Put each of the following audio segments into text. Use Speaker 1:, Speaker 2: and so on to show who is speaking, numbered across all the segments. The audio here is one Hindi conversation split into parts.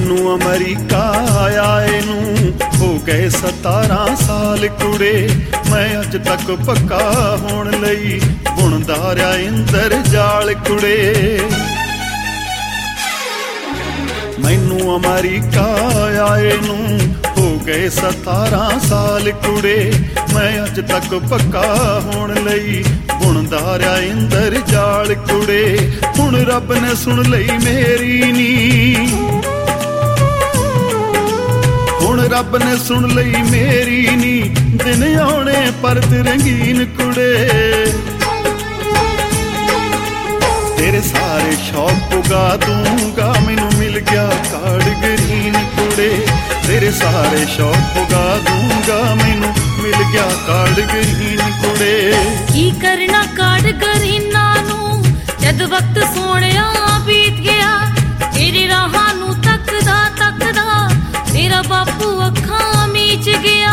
Speaker 1: मैनू अमरीका आए नू हो गए 17 साल कुड़े, मैं अज तक पक्का होण लई बुणदा रहा इंदर जाल कुड़े। मैनू अमरीका आए नू हो गए 17 साल कुड़े, मैं अज तक पक्का होण लई बुणदा रहा इंदर जाल कुड़े। हुण रब ने सुन लई मेरी नी, हुण रब ने सुन लई मेरी नी, दिन आने परत रंगीन कुड़े। तेरे सारे शौक पुगा दूंगा, मैनू मिल गया कार्ड ग्रीन कुड़े। तेरे सारे शौक पुगा दूंगा, मैनू मिल गया कार्ड ग्रीन कुड़े।
Speaker 2: की करना कार्ड ग्रीना नू जद वक्त सोहणिया बीत गया, तेरे राहां नू तकदा तकदा तेरा बापू अखां मीच गया।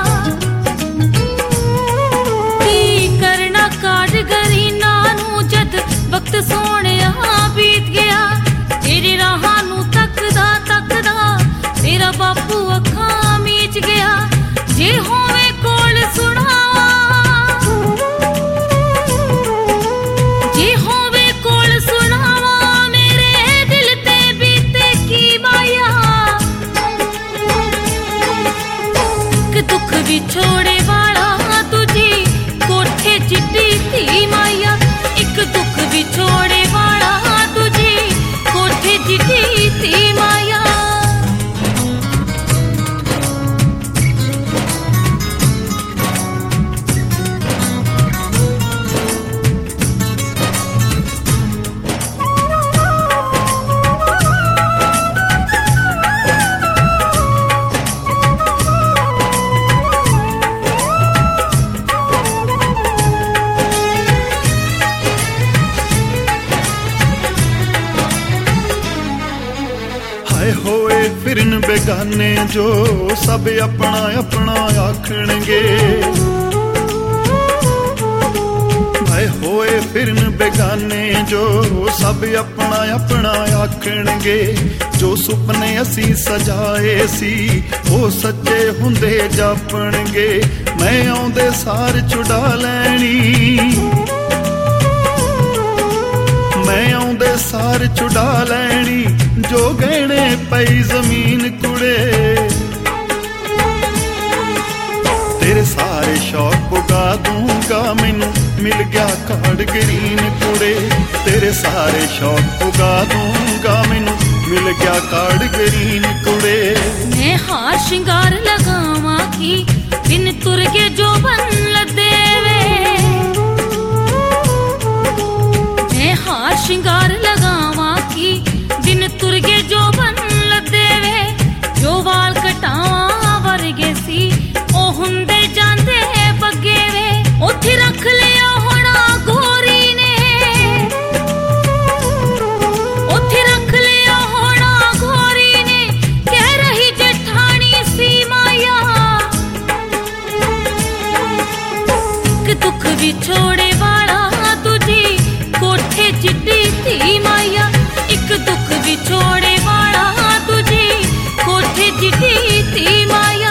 Speaker 2: की करना कार्ड ग्रीना नू जद वक्त सोहणिया बीत गया, तेरे राहां नू तकदा तकदा तेरा बापू अखां मीच गया। जे होवे कोल सुनावा, जे होवे कोल सुनावा, मेरे दिल ते बीते की माया। कि दुख विछोड़े वाला तुझी कोठे चिट्टी थी माया, एक दुख विछोड़े वाला तुझी कोठे चिट्टी थी माया।
Speaker 1: होए फिरन बेगाने जो सब अपना अपना आखणगे, भाई होए फिरन बेगाने जो सब अपना अपना आखणगे। जो सुपने असी सजाए सी वो सच्चे हुंदे जापणगे, मैं आउंदे सार छुड़ा लैनी, मैं आउंदे सार छुड़ा लैनी। जो गहने पई जमीन कुड़े, तेरे सारे शौक पुगा दूंगा, मैनू मिल गया कार्ड ग्रीन कुड़े। तेरे सारे शौक पुगा दूंगा, मैनू मिल गया कार्ड ग्रीन कुड़े।
Speaker 2: मैं हार श्रृंगार लगावा की बिन तुर के जो बन लदेवे, मैं हार श्रृंगार लगावा की दिन तुरगे जो बन लदेवे। जो वाल कटावा वर्गे सी ओ हुंदे जांदे बगे वे, उथे रख लिया होना गोरी ने, उथे रख लिया होना गोरी ने, कह रही जेठानी सी माया। कि दुख विछोड़े वाला तुझी कोठे चिट्टी थी माया, एक दुख विछोड़े वाला तुझी कोठे चिट्टी थी माया।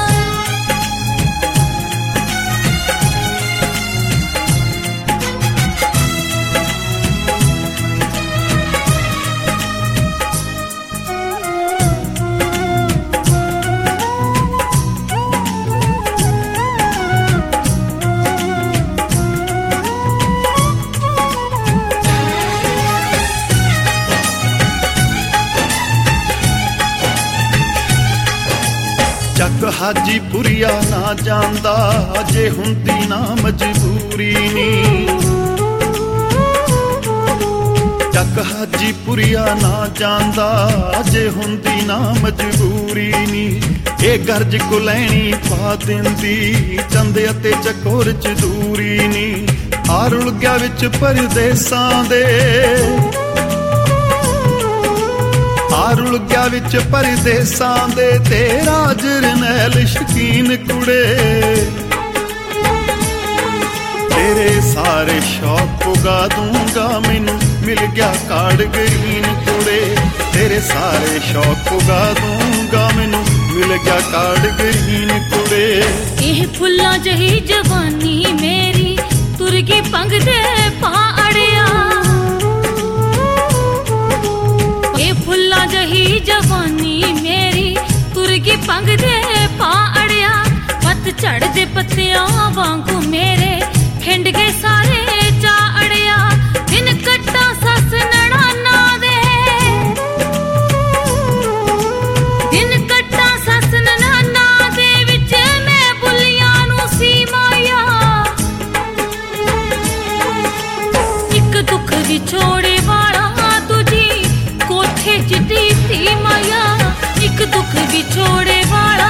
Speaker 1: जग हाजीपुरिया ना जांदा, जे हुंदी ना मजबूरी नी। जग हाजीपुरिया ना जांदा, जे हुंदी ना मजबूरी नी। ए गर्ज को लैनी पा दिंदी, चंद अते चकोर च दूरी नी। आ रुल गया विच परदेसां दे, आ रुल गया विच परदेसां दे, तेरा जरनैल शकीन कुड़े। तेरे सारे शौक पुगा दूंगा, मैनू मिल गया कार्ड ग्रीन कुड़े तेरे सारे शौक पुगा दूंगा मैनू मिल गया कार्ड ग्रीन कुड़े
Speaker 2: ਇਹ ਫੁੱਲਾਂ ਜਹੀ ਜਵਾਨੀ ਮੇਰੀ ਤੁਰ ਗਈ ਪੰਗ ਦੇ ਪਾ ਅੜਿਆ ਇਹ ਫੁੱਲਾਂ ਜਹੀ ਜਵਾਨੀ ਮੇਰੀ ਤੁਰ ਗਈ ਪੰਗ ਦੇ ਪਾ ਅੜਿਆ ਪੱਤ ਝੜਦੇ ਪੱਤਿਆਂ ਵਾਂਗੂ ਮੇਰੇ ਖਿੰਡ ਗਏ ਸਾਰੇ ਚਾ ਅੜਿਆ ਦਿਨ ਕੱਟਾਂ ਸੱਸ ਨਣਾਨਾ ਦੇ ਦਿਨ ਕੱਟਾਂ ਸੱਸ ਨਣਾਨਾ ਦੇ ਵਿੱਚ ਮੈਂ ਬੁੱਲੀਆਂ ਨੂੰ ਸੀ ਮਾਇਆ ਇੱਕ ਦੁੱਖ ਵਿਛੋੜੇ ਵਾਲਾ ਦੂਜੀ ਕੋਠੇ ਚ ਢੀਠੀ ਮਾਇਆ ਇੱਕ ਦੁੱਖ ਵਿਛੋੜੇ ਵਾਲਾ